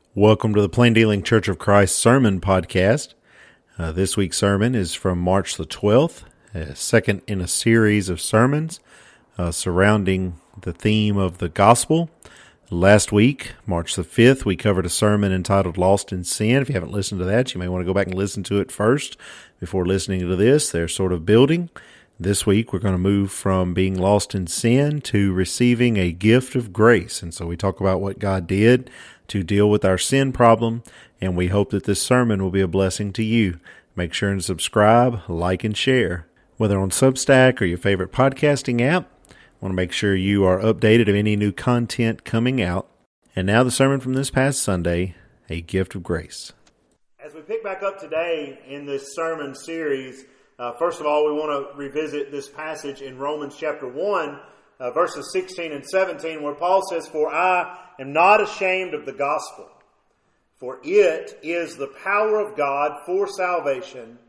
Welcome to the Plain Dealing Church of Christ Sermon Podcast. This week's sermon is from March the 12th, second in a series of sermons surrounding the theme of the gospel. Last week, March the 5th, we covered a sermon entitled Lost in Sin. If you haven't listened to that, you may want to go back and listen to it first before listening to this. They're sort of building. This week, we're going to move from being lost in sin to receiving a gift of grace. And so we talk about what God did to deal with our sin problem, and we hope that this sermon will be a blessing to you. Make sure and subscribe, like, and share. Whether on Substack or your favorite podcasting app, I want to make sure you are updated of any new content coming out. And now the sermon from this past Sunday, A Gift of Grace. As we pick back up today in this sermon series, first of all, we want to revisit this passage in Romans chapter 1, verses 16 and 17, where Paul says, "For I am not ashamed of the gospel, for it is the power of God for salvation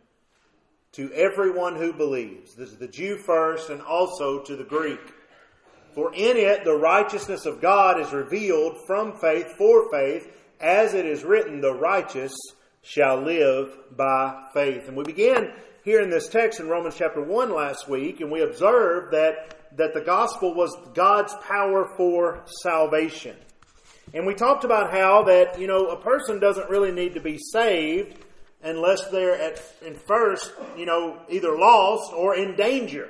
to everyone who believes." This is the Jew first and also to the Greek. "For in it the righteousness of God is revealed from faith for faith, as it is written, the righteous shall live by faith." And we began here in this text in Romans chapter 1 last week, and we observed that the gospel was God's power for salvation. And we talked about how that, a person doesn't really need to be saved unless they're at first, either lost or in danger.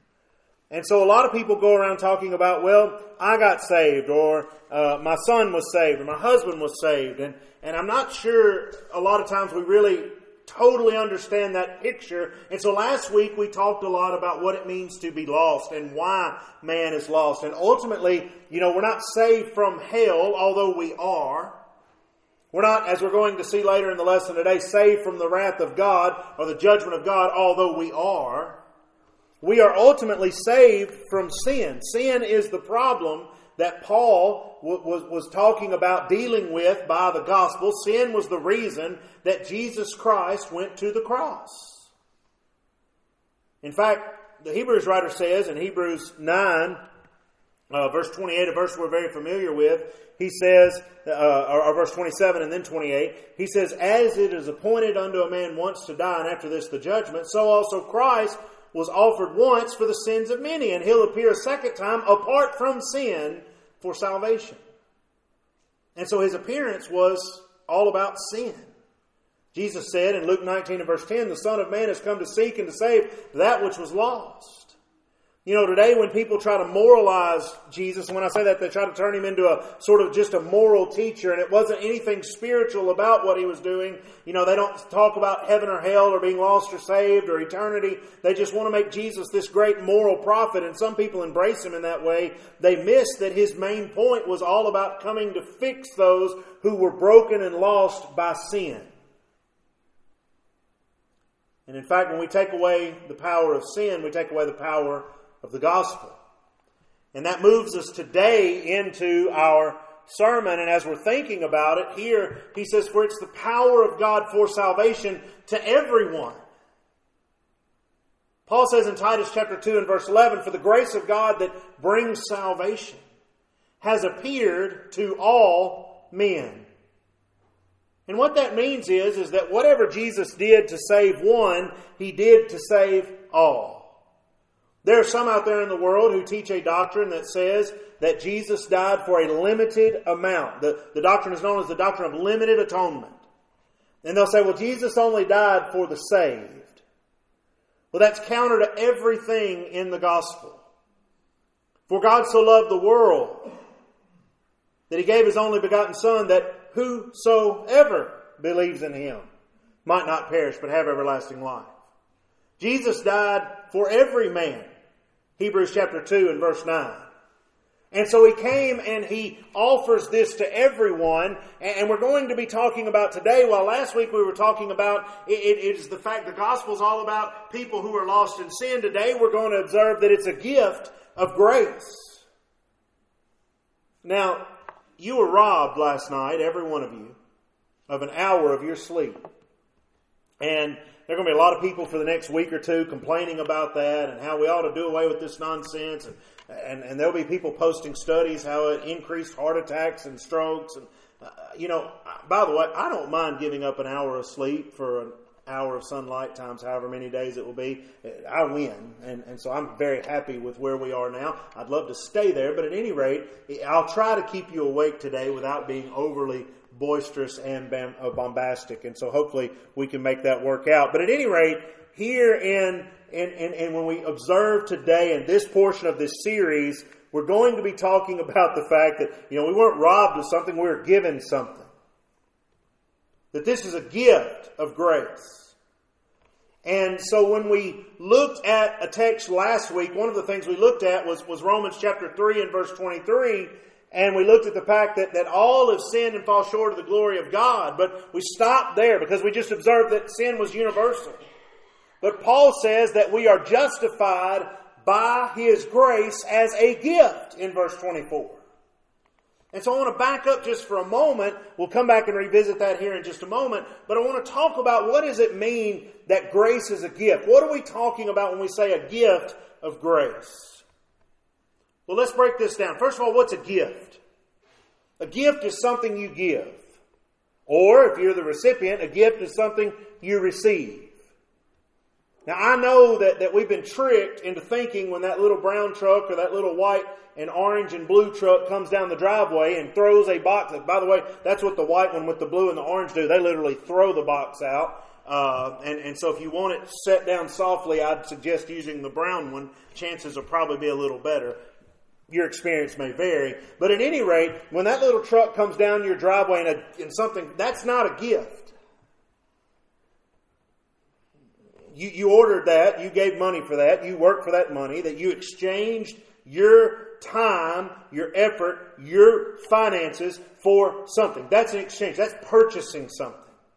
And so a lot of people go around talking about, well, I got saved, or my son was saved, or my husband was saved. And I'm not sure a lot of times we really totally understand that picture. And so last week we talked a lot about what it means to be lost and why man is lost. And ultimately, we're not saved from hell, although we are. We're not, as we're going to see later in the lesson today, saved from the wrath of God or the judgment of God, although we are. We are ultimately saved from sin. Sin is the problem that Paul was talking about dealing with by the gospel. Sin was the reason that Jesus Christ went to the cross. In fact, the Hebrews writer says in Hebrews 9, verse 28, a verse we're very familiar with, he says, or verse 27 and then 28, he says, "As it is appointed unto a man once to die, and after this the judgment, so also Christ was offered once for the sins of many, and he'll appear a second time apart from sin for salvation." And so his appearance was all about sin. Jesus said in Luke 19 and verse 10, "The Son of Man has come to seek and to save that which was lost." Today when people try to moralize Jesus, and when I say that, they try to turn him into a sort of just a moral teacher, and it wasn't anything spiritual about what he was doing. They don't talk about heaven or hell or being lost or saved or eternity. They just want to make Jesus this great moral prophet, and some people embrace him in that way. They miss that his main point was all about coming to fix those who were broken and lost by sin. And in fact, when we take away the power of sin, we take away the power of the gospel. And that moves us today into our sermon. And as we're thinking about it, here he says, "For it's the power of God for salvation to everyone." Paul says in Titus chapter 2 and verse 11, "For the grace of God that brings salvation has appeared to all men." And what that means is that whatever Jesus did to save one, he did to save all. There are some out there in the world who teach a doctrine that says that Jesus died for a limited amount. The doctrine is known as the doctrine of limited atonement. And they'll say, well, Jesus only died for the saved. Well, that's counter to everything in the gospel. "For God so loved the world that he gave his only begotten Son, that whosoever believes in him might not perish but have everlasting life." Jesus died for every man. Hebrews chapter 2 and verse 9. And so he came and he offers this to everyone. And we're going to be talking about today, while last week we were talking about it is the fact the gospel is all about people who are lost in sin. Today we're going to observe that it's a gift of grace. Now, you were robbed last night, every one of you, of an hour of your sleep. And there are going to be a lot of people for the next week or two complaining about that and how we ought to do away with this nonsense. And there'll be people posting studies how it increased heart attacks and strokes. And By the way, I don't mind giving up an hour of sleep for an hour of sunlight times however many days it will be. I win. And so I'm very happy with where we are now. I'd love to stay there, but at any rate, I'll try to keep you awake today without being overly boisterous and bombastic. And so hopefully we can make that work out. But at any rate, here and when we observe today in this portion of this series, we're going to be talking about the fact that, we weren't robbed of something, we were given something. That this is a gift of grace. And so when we looked at a text last week, one of the things we looked at was Romans chapter 3 and verse 23. And we looked at the fact that all have sinned and fall short of the glory of God. But we stopped there because we just observed that sin was universal. But Paul says that we are justified by His grace as a gift in verse 24. And so I want to back up just for a moment. We'll come back and revisit that here in just a moment. But I want to talk about what does it mean that grace is a gift? What are we talking about when we say a gift of grace? Well, let's break this down. First of all, what's a gift? A gift is something you give. Or, if you're the recipient, a gift is something you receive. Now, I know that we've been tricked into thinking when that little brown truck or that little white and orange and blue truck comes down the driveway and throws a box. By the way, that's what the white one with the blue and the orange do. They literally throw the box out. And so if you want it set down softly, I'd suggest using the brown one. Chances will probably be a little better. Your experience may vary. But at any rate, when that little truck comes down your driveway and something, that's not a gift. You ordered that, you gave money for that, you worked for that money, that you exchanged your time, your effort, your finances for something. That's an exchange. That's purchasing something.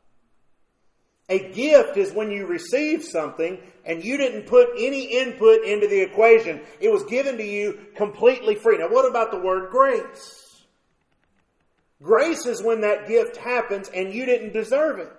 A gift is when you receive something and you didn't put any input into the equation. It was given to you completely free. Now, what about the word grace? Grace is when that gift happens and you didn't deserve it.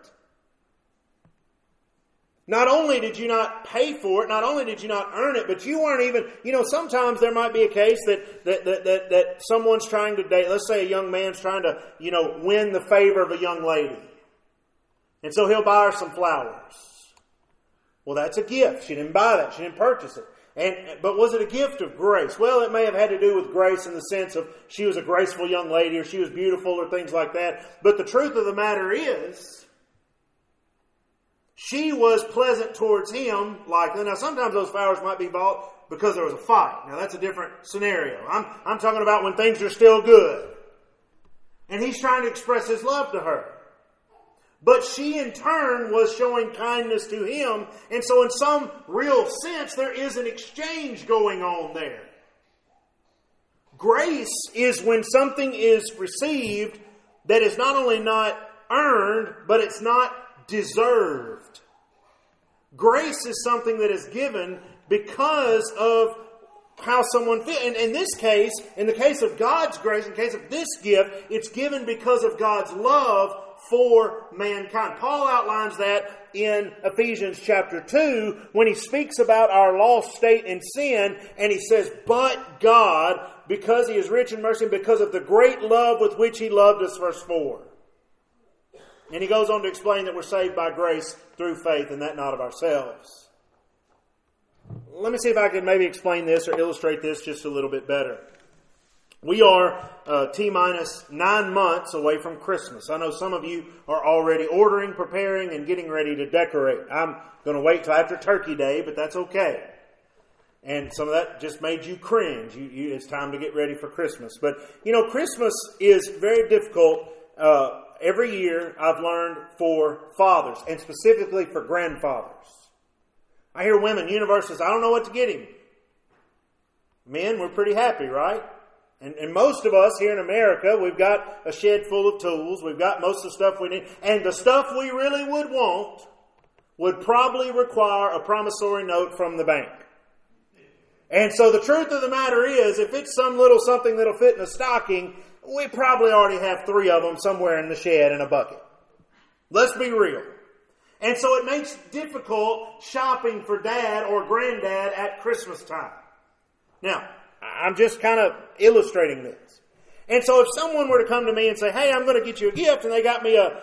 Not only did you not pay for it, not only did you not earn it, but you weren't even, sometimes there might be a case that someone's trying to date, let's say a young man's trying to, win the favor of a young lady. And so he'll buy her some flowers. Well, that's a gift. She didn't buy that. She didn't purchase it. But was it a gift of grace? Well, it may have had to do with grace in the sense of she was a graceful young lady or she was beautiful or things like that. But the truth of the matter is, she was pleasant towards him, likely. Now, sometimes those flowers might be bought because there was a fight. Now, that's a different scenario. I'm talking about when things are still good. And he's trying to express his love to her. But she, in turn, was showing kindness to him. And so, in some real sense, there is an exchange going on there. Grace is when something is received that is not only not earned, but it's not deserved. Grace is something that is given because of how someone feels. And in this case, in the case of God's grace, in the case of this gift, it's given because of God's love for mankind. Paul outlines that in Ephesians chapter 2 when he speaks about our lost state in sin, and he says, "But God, because He is rich in mercy, and because of the great love with which He loved us," verse 4. And he goes on to explain that we're saved by grace through faith, and that not of ourselves. Let me see if I can maybe explain this or illustrate this just a little bit better. We are T-minus 9 months away from Christmas. I know some of you are already ordering, preparing, and getting ready to decorate. I'm going to wait till after Turkey Day, but that's okay. And some of that just made you cringe. It's time to get ready for Christmas. But, Christmas is very difficult. Every year I've learned for fathers, and specifically for grandfathers. I hear women, universals, I don't know what to get him. Men, we're pretty happy, right? And most of us here in America, we've got a shed full of tools. We've got most of the stuff we need. And the stuff we really would want would probably require a promissory note from the bank. And so the truth of the matter is, if it's some little something that'll fit in a stocking, we probably already have 3 of them somewhere in the shed in a bucket. Let's be real. And so it makes it difficult shopping for dad or granddad at Christmas time. Now, I'm just kind of illustrating this. And so if someone were to come to me and say, hey, I'm going to get you a gift, and they got me a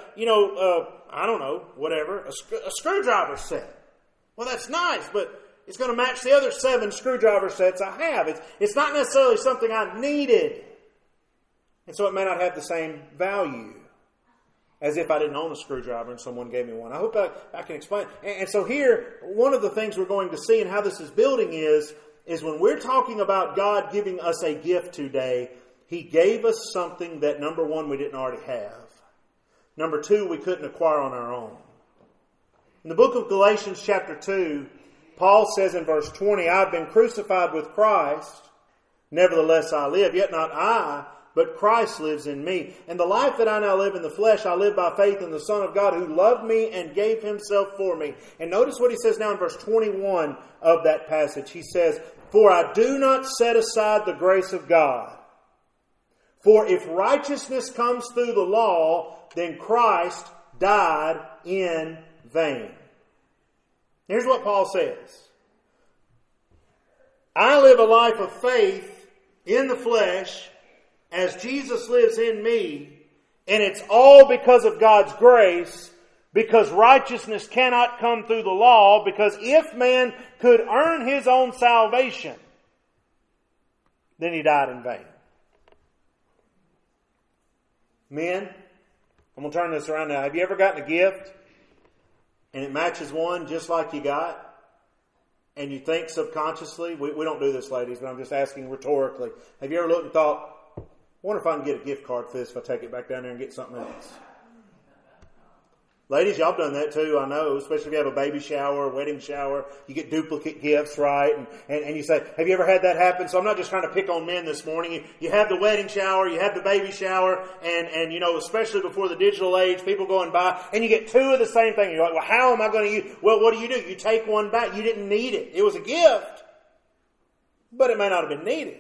screwdriver set. Well, that's nice, but it's going to match the other 7 screwdriver sets I have. It's not necessarily something I needed. And so it may not have the same value as if I didn't own a screwdriver and someone gave me one. I hope I can explain. And so here, one of the things we're going to see and how this is building is when we're talking about God giving us a gift today, He gave us something that, number one, we didn't already have. Number two, we couldn't acquire on our own. In the book of Galatians chapter 2, Paul says in verse 20, I've been crucified with Christ, nevertheless I live, yet not I, but Christ lives in me. And the life that I now live in the flesh, I live by faith in the Son of God who loved me and gave Himself for me. And notice what he says now in verse 21 of that passage. He says, for I do not set aside the grace of God. For if righteousness comes through the law, then Christ died in vain. Here's what Paul says. I live a life of faith in the flesh as Jesus lives in me, and it's all because of God's grace, because righteousness cannot come through the law, because if man could earn his own salvation, then he died in vain. Men, I'm going to turn this around now. Have you ever gotten a gift and it matches one just like you got? And you think subconsciously, we don't do this, ladies, but I'm just asking rhetorically. Have you ever looked and thought, I wonder if I can get a gift card for this if I take it back down there and get something else? Ladies, y'all have done that too, I know, especially if you have a baby shower, a wedding shower. You get duplicate gifts, right? And you say, have you ever had that happen? So I'm not just trying to pick on men this morning. You have the wedding shower, you have the baby shower, and you know, especially before the digital age, people go and buy, and you get 2 of the same thing. You're like, well, how am I going to use? Well, what do? You take one back. You didn't need it. It was a gift, but it may not have been needed.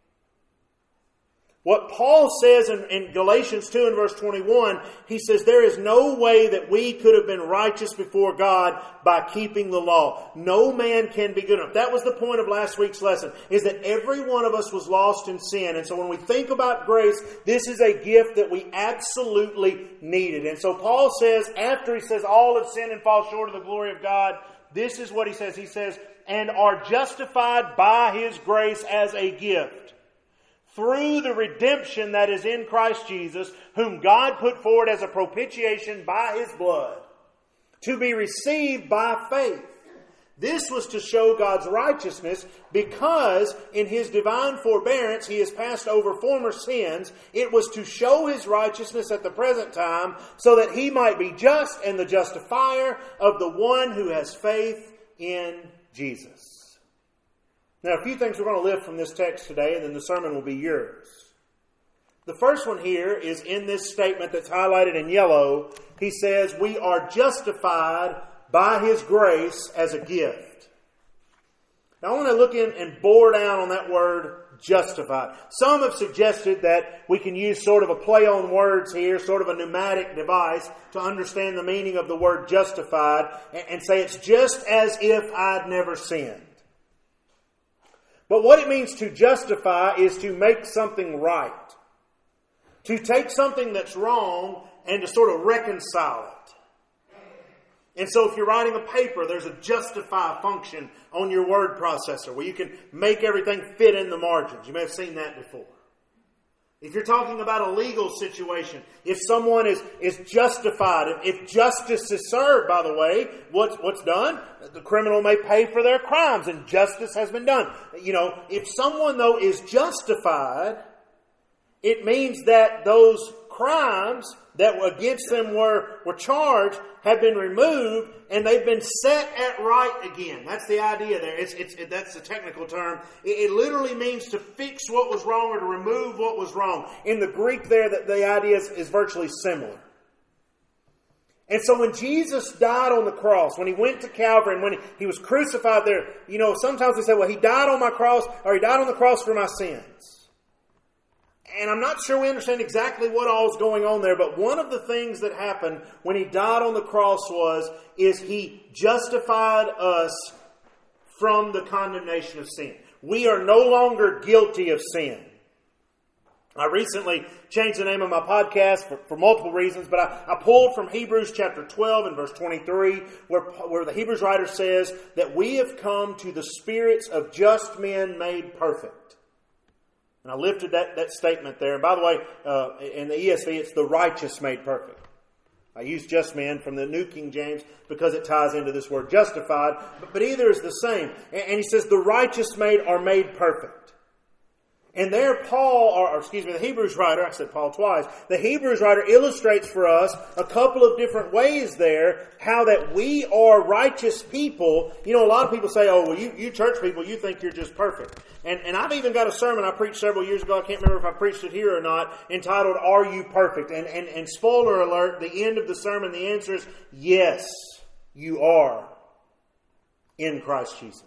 What Paul says in Galatians 2 and verse 21, he says, there is no way that we could have been righteous before God by keeping the law. No man can be good enough. That was the point of last week's lesson, is that every one of us was lost in sin. And so when we think about grace, this is a gift that we absolutely needed. And so Paul says, after he says all have sinned and fall short of the glory of God, this is what he says. He says, and are justified by His grace as a gift, through the redemption that is in Christ Jesus, whom God put forward as a propitiation by His blood, to be received by faith. This was to show God's righteousness, because in His divine forbearance He has passed over former sins. It was to show His righteousness at the present time, so that He might be just and the justifier of the one who has faith in Jesus. Now, a few things we're going to lift from this text today, and then the sermon will be yours. The first one here is in this statement that's highlighted in yellow. He says, we are justified by His grace as a gift. Now, I want to look in and bore down on that word justified. Some have suggested that we can use sort of a play on words here, sort of a pneumatic device to understand the meaning of the word justified, and say it's just as if I'd never sinned. But what it means to justify is to make something right. To take something that's wrong and to sort of reconcile it. And so if you're writing a paper, there's a justify function on your word processor where you can make everything fit in the margins. You may have seen that before. If you're talking about a legal situation, if someone is justified, if justice is served, by the way, what's done? The criminal may pay for their crimes, and justice has been done. You know, if someone, though, is justified, it means that those crimes that against them were charged have been removed, and they've been set at right again. That's the idea there. That's the technical term. It literally means to fix what was wrong or to remove what was wrong. In the Greek there, the idea is virtually similar. And so when Jesus died on the cross, when He went to Calvary and when He was crucified there, you know, sometimes we say, well, He died on my cross, or He died on the cross for my sins. And I'm not sure we understand exactly what all is going on there, but one of the things that happened when He died on the cross is He justified us from the condemnation of sin. We are no longer guilty of sin. I recently changed the name of my podcast for multiple reasons, but I pulled from Hebrews chapter 12 and verse 23, where the Hebrews writer says that we have come to the spirits of just men made perfect. And I lifted that statement there. And by the way, in the ESV, it's the righteous made perfect. I use just men from the New King James because it ties into this word justified, but either is the same. And he says the righteous are made perfect. And there the Hebrews writer, I said Paul twice, the Hebrews writer illustrates for us a couple of different ways there, how that we are righteous people. You know, a lot of people say, oh, well, you church people, you think you're just perfect. And I've even got a sermon I preached several years ago, I can't remember if I preached it here or not, entitled, Are You Perfect? And spoiler alert, the end of the sermon, the answer is, yes, you are in Christ Jesus.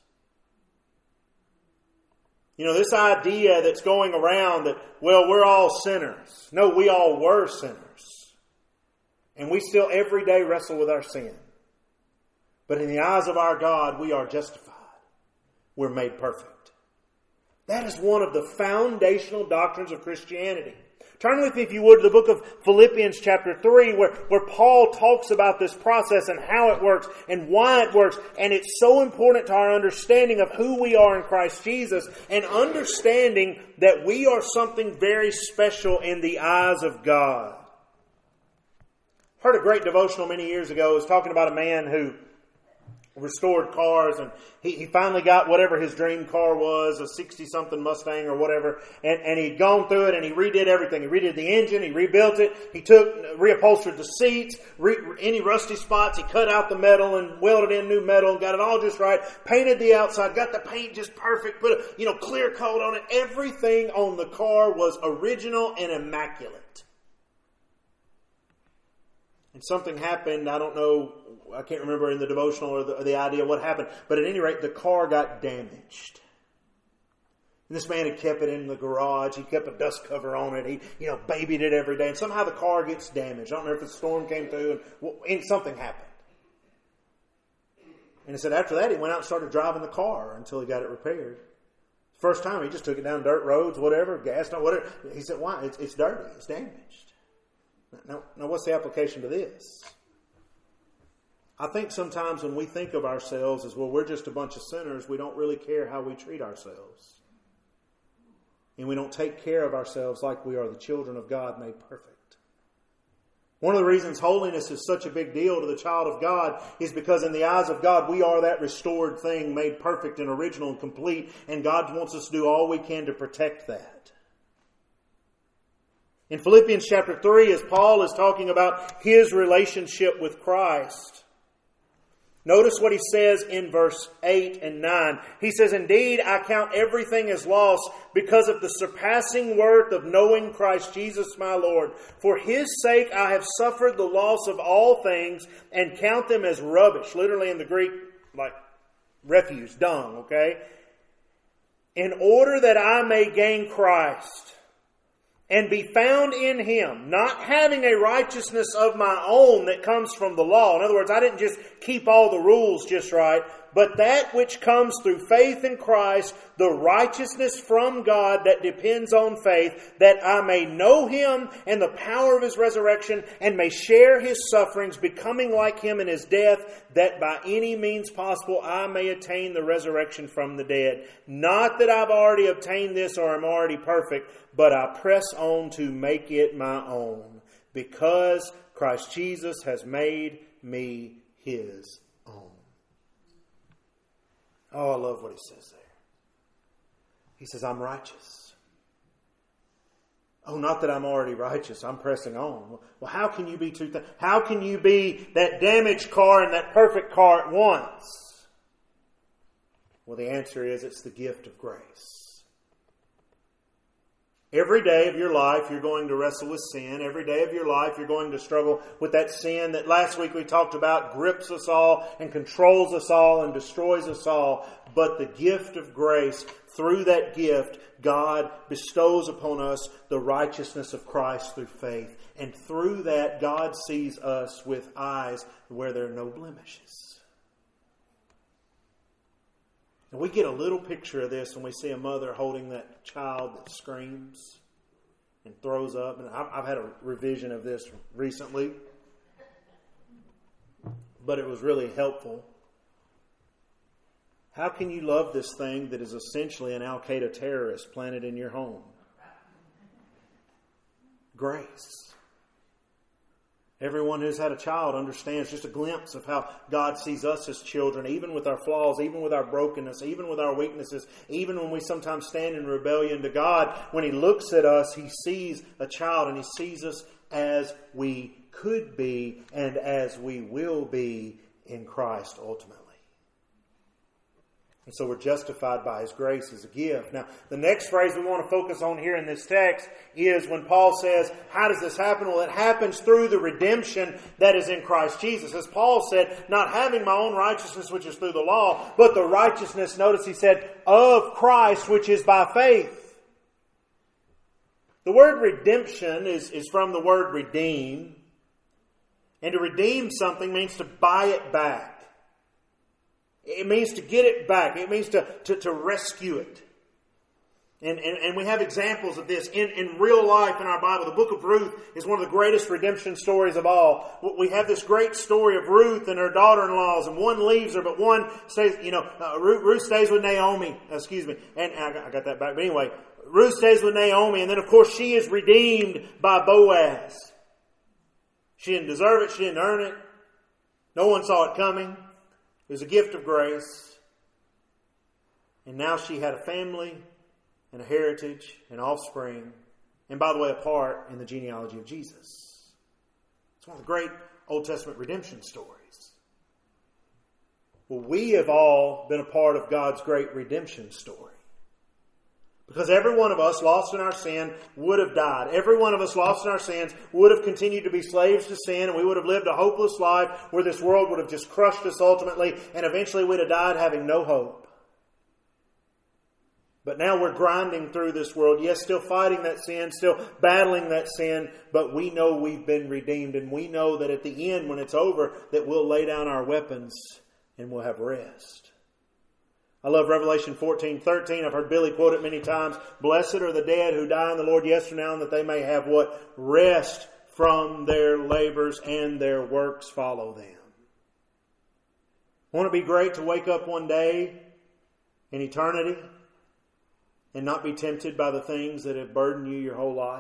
You know, this idea that's going around that, well, we're all sinners. No, we all were sinners. And we still every day wrestle with our sin. But in the eyes of our God, we are justified. We're made perfect. That is one of the foundational doctrines of Christianity. Turn with me, if you would, to the book of Philippians chapter 3, where Paul talks about this process and how it works and why it works. And it's so important to our understanding of who we are in Christ Jesus and understanding that we are something very special in the eyes of God. I heard a great devotional many years ago. It was talking about a man who restored cars, and he finally got whatever his dream car was, a 60-something Mustang or whatever, and he'd gone through it and he redid everything. He redid the engine, he rebuilt it, he reupholstered the seats, any rusty spots, he cut out the metal and welded in new metal and got it all just right, painted the outside, got the paint just perfect, put a clear coat on it. Everything on the car was original and immaculate. And something happened, I don't know, I can't remember in the devotional or the idea what happened, but at any rate, the car got damaged. And this man had kept it in the garage. He kept a dust cover on it. He, babied it every day. And somehow the car gets damaged. I don't know if a storm came through and something happened. And he said after that, he went out and started driving the car until he got it repaired. First time, he just took it down dirt roads, whatever, gas, whatever. He said, why? It's dirty. It's damaged. Now, what's the application to this? I think sometimes when we think of ourselves as, well, we're just a bunch of sinners, we don't really care how we treat ourselves. And we don't take care of ourselves like we are the children of God made perfect. One of the reasons holiness is such a big deal to the child of God is because in the eyes of God, we are that restored thing made perfect and original and complete, and God wants us to do all we can to protect that. In Philippians chapter 3, as Paul is talking about his relationship with Christ, notice what he says in verse 8 and 9. He says, Indeed, I count everything as loss because of the surpassing worth of knowing Christ Jesus my Lord. For His sake I have suffered the loss of all things and count them as rubbish. Literally in the Greek, like refuse, dung, okay? In order that I may gain Christ and be found in Him, not having a righteousness of my own that comes from the law. In other words, I didn't just keep all the rules just right, but that which comes through faith in Christ, the righteousness from God that depends on faith, that I may know Him and the power of His resurrection, and may share His sufferings, becoming like Him in His death, that by any means possible I may attain the resurrection from the dead. Not that I've already obtained this or am already perfect, but I press on to make it my own, because Christ Jesus has made me His own. Oh, I love what he says there. He says, I'm righteous. Oh, not that I'm already righteous. I'm pressing on. Well, how can you be two things? How can you be that damaged car and that perfect car at once? Well, the answer is it's the gift of grace. Every day of your life, you're going to wrestle with sin. Every day of your life, you're going to struggle with that sin that last week we talked about grips us all and controls us all and destroys us all. But the gift of grace, through that gift, God bestows upon us the righteousness of Christ through faith. And through that, God sees us with eyes where there are no blemishes. And we get a little picture of this when we see a mother holding that child that screams. and throws up. And I've had a revision of this recently, but it was really helpful. How can you love this thing that is essentially an Al-Qaeda terrorist planted in your home? Grace. Everyone who's had a child understands just a glimpse of how God sees us as children, even with our flaws, even with our brokenness, even with our weaknesses, even when we sometimes stand in rebellion to God. When He looks at us, He sees a child, and He sees us as we could be and as we will be in Christ ultimately. And so we're justified by His grace as a gift. Now, the next phrase we want to focus on here in this text is when Paul says, how does this happen? Well, it happens through the redemption that is in Christ Jesus. As Paul said, not having my own righteousness, which is through the law, but the righteousness, notice he said, of Christ, which is by faith. The word redemption is from the word redeem. And to redeem something means to buy it back. It means to get it back. It means to rescue it. And we have examples of this in real life in our Bible. The book of Ruth is one of the greatest redemption stories of all. We have this great story of Ruth and her daughter-in-laws, and one leaves her, but one stays, Ruth stays with Naomi. And I got that back. But anyway, Ruth stays with Naomi, and then of course she is redeemed by Boaz. She didn't deserve it. She didn't earn it. No one saw it coming. It was a gift of grace. And now she had a family and a heritage and offspring. And by the way, a part in the genealogy of Jesus. It's one of the great Old Testament redemption stories. Well, we have all been a part of God's great redemption story. Because every one of us lost in our sin would have died. Every one of us lost in our sins would have continued to be slaves to sin, and we would have lived a hopeless life where this world would have just crushed us ultimately, and eventually we'd have died having no hope. But now we're grinding through this world. Yes, still fighting that sin, still battling that sin, but we know we've been redeemed, and we know that at the end, when it's over, that we'll lay down our weapons and we'll have rest. I love Revelation 14:13. I've heard Billy quote it many times. Blessed are the dead who die in the Lord yes or now, and that they may have what? Rest from their labors, and their works follow them. Won't it be great to wake up one day in eternity and not be tempted by the things that have burdened you your whole life?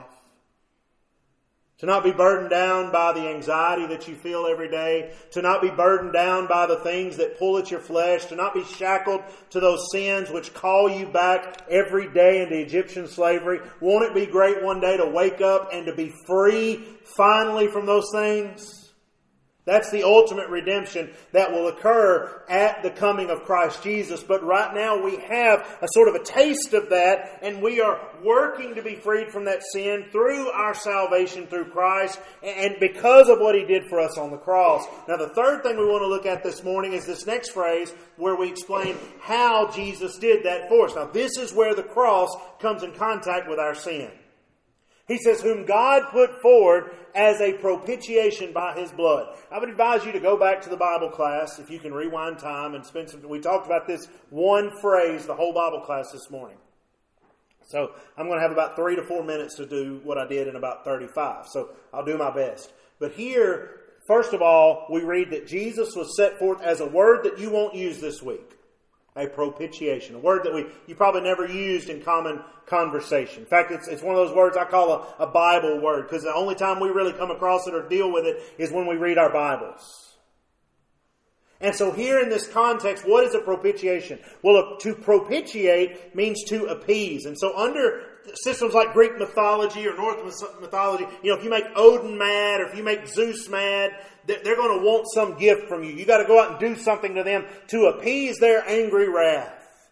To not be burdened down by the anxiety that you feel every day. To not be burdened down by the things that pull at your flesh. To not be shackled to those sins which call you back every day into Egyptian slavery. Won't it be great one day to wake up and to be free finally from those things? That's the ultimate redemption that will occur at the coming of Christ Jesus. But right now we have a sort of a taste of that, and we are working to be freed from that sin through our salvation through Christ, and because of what He did for us on the cross. Now the third thing we want to look at this morning is this next phrase where we explain how Jesus did that for us. Now this is where the cross comes in contact with our sin. He says, whom God put forward as a propitiation by His blood. I would advise you to go back to the Bible class, if you can rewind time and spend some... We talked about this one phrase, the whole Bible class this morning. So I'm going to have about 3 to 4 minutes to do what I did in about 35. So I'll do my best. But here, first of all, we read that Jesus was set forth as a word that you won't use this week. A propitiation. A word that you probably never used in common conversation. In fact, it's one of those words I call a Bible word, because the only time we really come across it or deal with it is when we read our Bibles. And so here in this context, what is a propitiation? Well, to propitiate means to appease. And so under systems like Greek mythology or Norse mythology, if you make Odin mad or if you make Zeus mad, they're going to want some gift from you. You got to go out and do something to them to appease their angry wrath.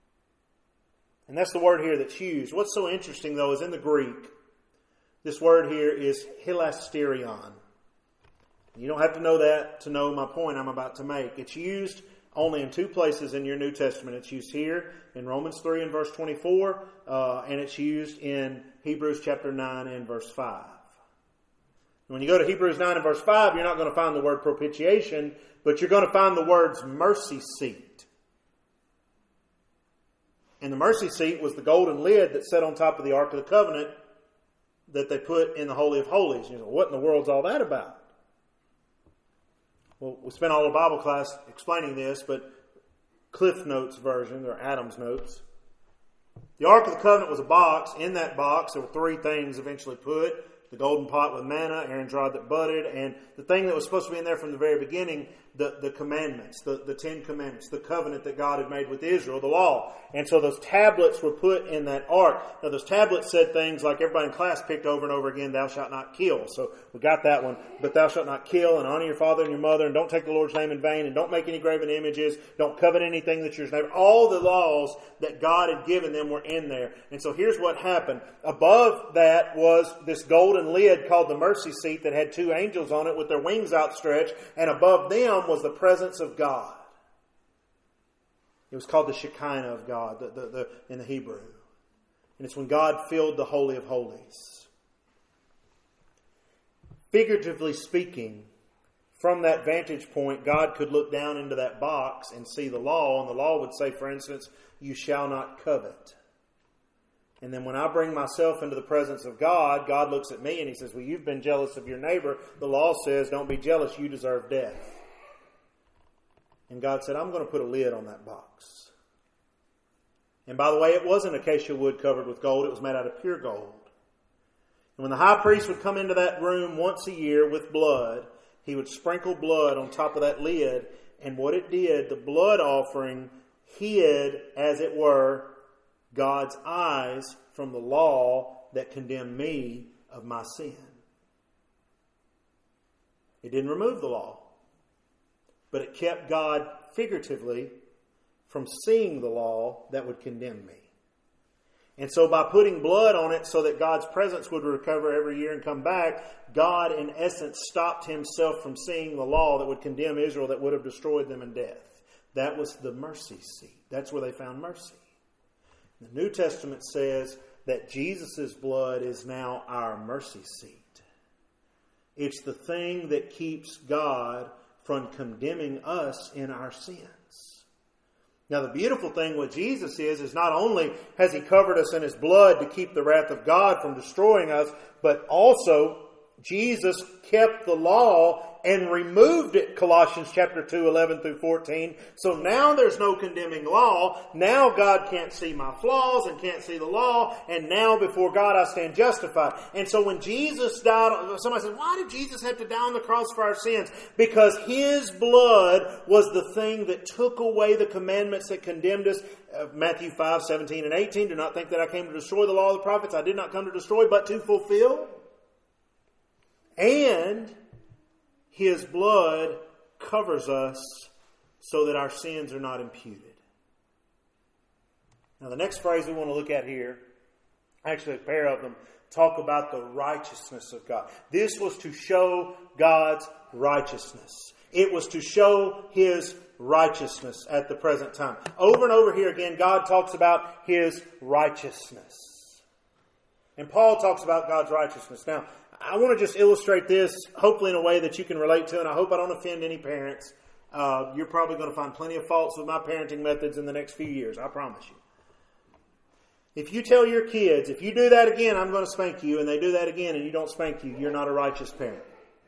And that's the word here that's used. What's so interesting, though, is in the Greek, this word here is hilasterion. You don't have to know that to know my point I'm about to make. It's used only in 2 places in your New Testament. It's used here in Romans 3 and verse 24, and it's used in Hebrews chapter 9 and verse 5. When you go to Hebrews 9 and verse 5, you're not going to find the word propitiation, but you're going to find the words mercy seat. And the mercy seat was the golden lid that sat on top of the Ark of the Covenant that they put in the Holy of Holies. You know, what in the world's all that about? Well, we spent all of Bible class explaining this, but Cliff Notes version, or Adam's Notes. The Ark of the Covenant was a box. In that box, there were three things eventually put. The golden pot with manna, Aaron's rod that budded, and the thing that was supposed to be in there from the very beginning, the commandments, the 10 commandments, the covenant that God had made with Israel, the law. And so those tablets were put in that ark. Now those tablets said things like everybody in class picked over and over again, thou shalt not kill. So we got that one. But thou shalt not kill, and honor your father and your mother, and don't take the Lord's name in vain, and don't make any graven images, don't covet anything that's yours neighbor. All the laws that God had given them were in there. And so here's what happened. Above that was this golden lid called the mercy seat that had two angels on it with their wings outstretched, and above them was the presence of God. It was called the Shekinah of God in the Hebrew. And it's when God filled the Holy of Holies. Figuratively speaking, from that vantage point, God could look down into that box and see the law, and the law would say, for instance, you shall not covet. And then when I bring myself into the presence of God, God looks at me and He says, well, you've been jealous of your neighbor. The law says, don't be jealous, you deserve death. And God said, I'm going to put a lid on that box. And by the way, it wasn't acacia wood covered with gold. It was made out of pure gold. And when the high priest would come into that room once a year with blood, he would sprinkle blood on top of that lid. And what it did, the blood offering hid, as it were, God's eyes from the law that condemned me of my sin. It didn't remove the law, but it kept God figuratively from seeing the law that would condemn me. And so by putting blood on it so that God's presence would recover every year and come back, God in essence stopped Himself from seeing the law that would condemn Israel, that would have destroyed them in death. That was the mercy seat. That's where they found mercy. The New Testament says that Jesus' blood is now our mercy seat. It's the thing that keeps God from condemning us in our sins. Now the beautiful thing with Jesus is not only has He covered us in His blood to keep the wrath of God from destroying us, but also Jesus kept the law and removed it, Colossians chapter 2, 11 through 14. So now there's no condemning law. Now God can't see my flaws and can't see the law. And now before God I stand justified. And so when Jesus died, somebody said, why did Jesus have to die on the cross for our sins? Because His blood was the thing that took away the commandments that condemned us. Matthew 5, 17 and 18. Do not think that I came to destroy the law of the prophets. I did not come to destroy, but to fulfill. And His blood covers us so that our sins are not imputed. Now the next phrase we want to look at here, actually a pair of them, talk about the righteousness of God. This was to show God's righteousness. It was to show His righteousness at the present time. Over and over here again, God talks about His righteousness. And Paul talks about God's righteousness. Now, I want to just illustrate this, hopefully in a way that you can relate to, and I hope I don't offend any parents. You're probably going to find plenty of faults with my parenting methods in the next few years, I promise you. If you tell your kids, if you do that again, I'm going to spank you, and they do that again and you don't spank you, you're not a righteous parent.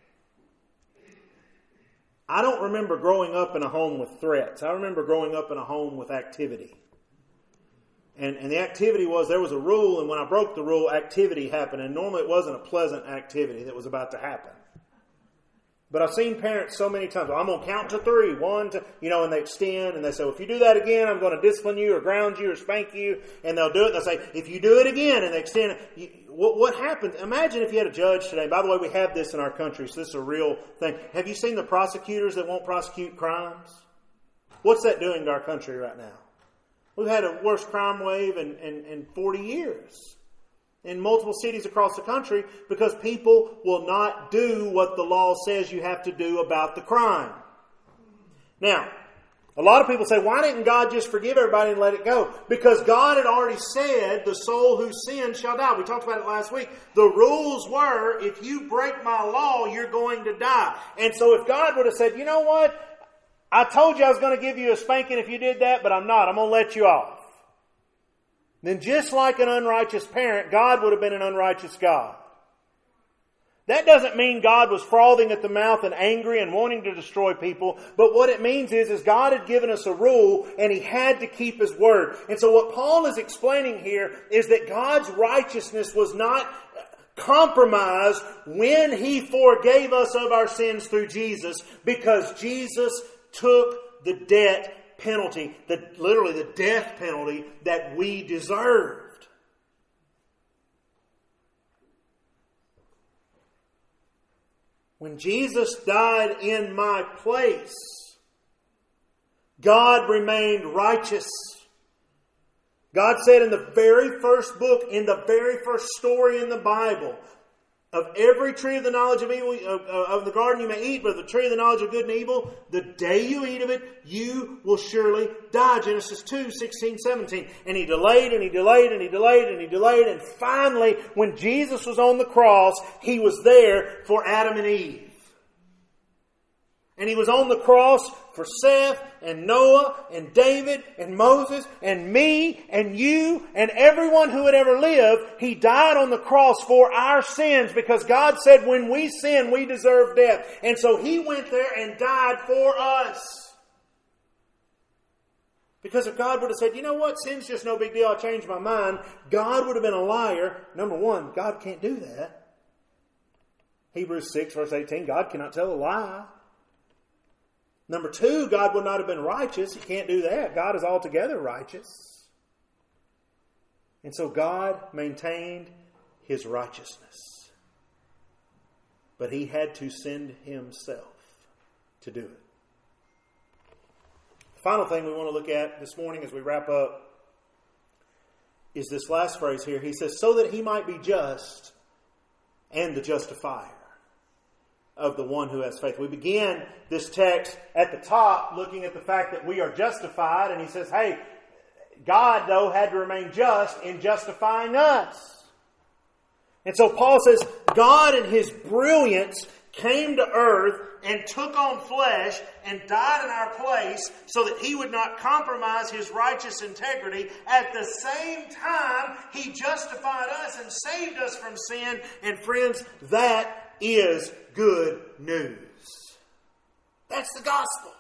I don't remember growing up in a home with threats. I remember growing up in a home with activity. And the activity was, there was a rule, and when I broke the rule, activity happened. And normally it wasn't a pleasant activity that was about to happen. But I've seen parents so many times, well, I'm going to count to 3. 1, 2, and they extend, and they say, well, if you do that again, I'm going to discipline you or ground you or spank you. And they'll do it, and they'll say, if you do it again, and they extend it. What happens? Imagine if you had a judge today. By the way, we have this in our country, so this is a real thing. Have you seen the prosecutors that won't prosecute crimes? What's that doing to our country right now? We've had a worst crime wave in 40 years in multiple cities across the country because people will not do what the law says you have to do about the crime. Now, a lot of people say, why didn't God just forgive everybody and let it go? Because God had already said, the soul who sins shall die. We talked about it last week. The rules were, if you break my law, you're going to die. And so if God would have said, you know what? I told you I was going to give you a spanking if you did that, but I'm not. I'm going to let you off. Then just like an unrighteous parent, God would have been an unrighteous God. That doesn't mean God was frothing at the mouth and angry and wanting to destroy people. But what it means is God had given us a rule and He had to keep His word. And so what Paul is explaining here is that God's righteousness was not compromised when He forgave us of our sins through Jesus, because Jesus took the debt penalty, literally the death penalty that we deserved. When Jesus died in my place, God remained righteous. God said in the very first book, in the very first story in the Bible, of every tree of the knowledge of evil, of the garden you may eat, but of the tree of the knowledge of good and evil, the day you eat of it, you will surely die. Genesis 2, 16, 17. And He delayed, and He delayed, and He delayed, and He delayed. And finally, when Jesus was on the cross, He was there for Adam and Eve. And He was on the cross for Seth and Noah and David and Moses and me and you and everyone who had ever lived. He died on the cross for our sins, because God said when we sin, we deserve death. And so He went there and died for us. Because if God would have said, you know what, sin's just no big deal, I'll change my mind, God would have been a liar. Number one, God can't do that. Hebrews 6 verse 18, God cannot tell a lie. Number two, God would not have been righteous. He can't do that. God is altogether righteous. And so God maintained His righteousness. But He had to send Himself to do it. The final thing we want to look at this morning as we wrap up is this last phrase here. He says, so that He might be just and the justifier of the one who has faith. We began this text at the top looking at the fact that we are justified, and he says, hey, God, though, had to remain just in justifying us. And so Paul says, God in His brilliance came to earth and took on flesh and died in our place so that He would not compromise His righteous integrity. At the same time, He justified us and saved us from sin. And friends, that is good news. That's the gospel.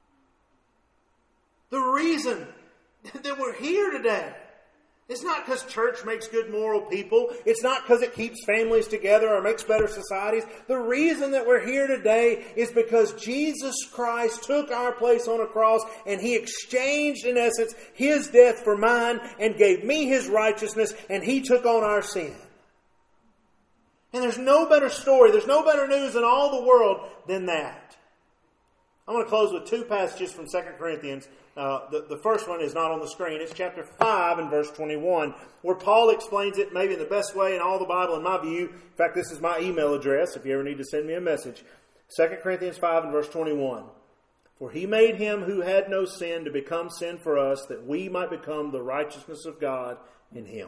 The reason that we're here today is not because church makes good moral people. It's not because it keeps families together or makes better societies. The reason that we're here today is because Jesus Christ took our place on a cross, and He exchanged, in essence, His death for mine and gave me His righteousness, and He took on our sin. And there's no better story, there's no better news in all the world than that. I'm going to close with two passages from 2 Corinthians. The first one is not on the screen. It's chapter 5 and verse 21, where Paul explains it maybe in the best way in all the Bible, in my view. In fact, this is my email address if you ever need to send me a message. 2 Corinthians 5 and verse 21. For He made Him who had no sin to become sin for us, that we might become the righteousness of God in Him.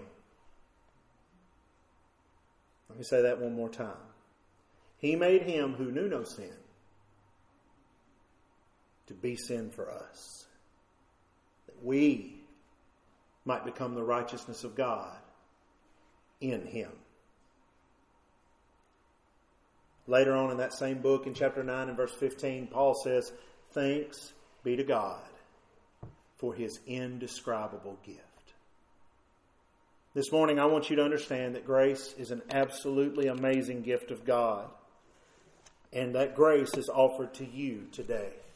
Let me say that one more time. He made Him who knew no sin to be sin for us, that we might become the righteousness of God in Him. Later on in that same book, in chapter 9 and verse 15, Paul says, thanks be to God for His indescribable gift. This morning, I want you to understand that grace is an absolutely amazing gift of God. And that grace is offered to you today.